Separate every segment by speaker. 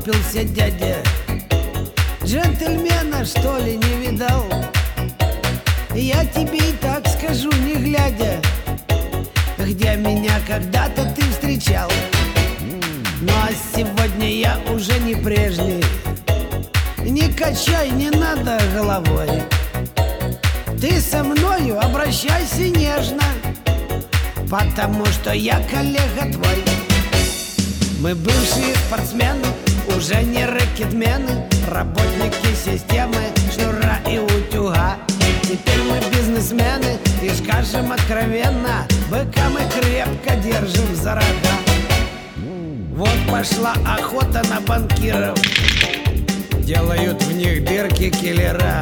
Speaker 1: вылупился дядя. Джентльмена, что ли, не видал? Я тебе и так скажу, не глядя, где меня когда-то ты встречал. Ну а сегодня я уже не прежний. Не качай, не надо головой. Ты со мною обращайся нежно, потому что я коллега твой. Мы бывшие спортсмены, уже не рэкетмены, работники системы, шнура и утюга. Теперь мы бизнесмены и скажем откровенно, быка мы крепко держим за рога. Вот пошла охота на банкиров, делают в них дырки киллера.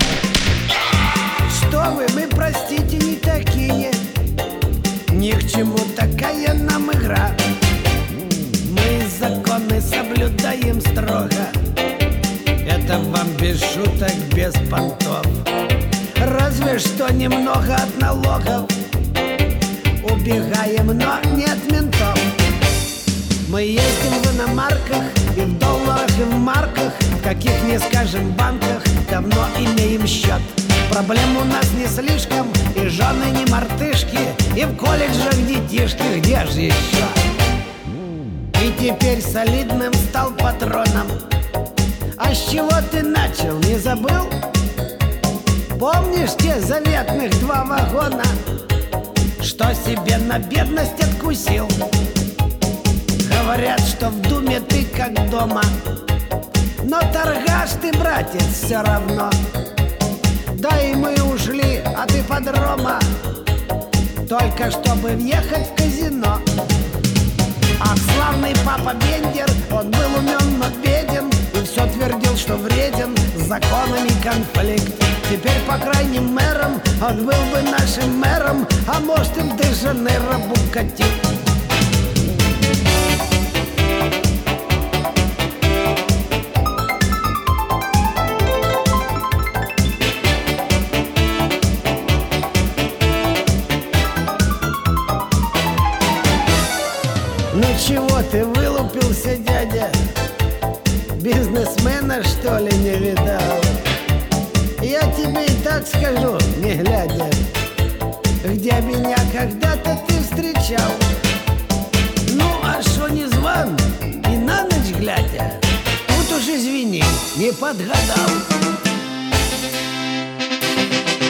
Speaker 1: Что вы, мы, простите, не такие, ни к чему такая нам игра. Мы законы соблюдаем строго, это вам без шуток, без понтов. Разве что немного от налогов убегаем, но не от ментов. Мы ездим в иномарках и в долларах, и в марках, в каких не скажем банках давно имеем счет. Проблем у нас не слишком, и жены не мартышки, и в колледжах детишки, где же еще? И теперь солидным стал патроном. А с чего ты начал, не забыл? Помнишь те заветных 2 вагона, что себе на бедность откусил? Говорят, что в Думе ты как дома, но торгаш ты, братец, все равно. Да и мы ушли от ипподрома, только чтобы въехать в казино. Ах, славный папа Бендер, он был умен, но беден, и все твердил, что вреден, с законами конфликт. Теперь, по крайним мэрам, он был бы нашим мэром, а может и в Де-Жанейро Букати. Ну чего ты вылупился, дядя? Бизнесмена, что ли, не видал? Я тебе и так скажу, не глядя, где меня когда-то ты встречал. Ну а шо не зван и на ночь глядя, тут уж извини, не подгадал.